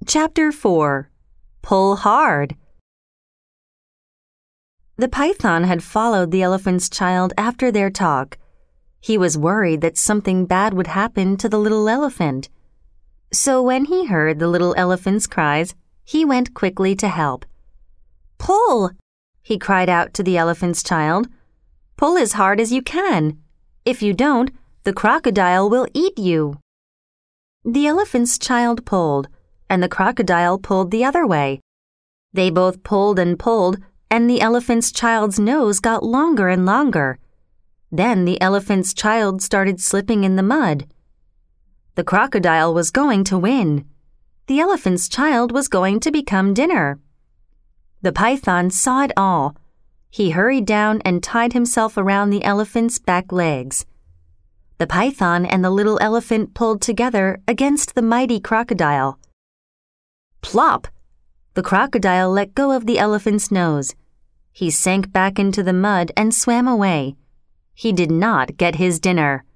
Chapter 4. Pull Hard. The python had followed the elephant's child after their talk. He was worried that something bad would happen to the little elephant. So when he heard the little elephant's cries, he went quickly to help. "Pull!" he cried out to the elephant's child. "Pull as hard as you can. If you don't, the crocodile will eat you." The elephant's child pulled, and the crocodile pulled the other way. They both pulled, and the elephant's child's nose got longer and longer. Then the elephant's child started slipping in the mud. The crocodile was going to win. The elephant's child was going to become dinner. The python saw it all. He hurried down and tied himself around the elephant's back legs. The python and the little elephant pulled together against the mighty crocodile. Plop! The crocodile let go of the elephant's nose. He sank back into the mud and swam away. He did not get his dinner.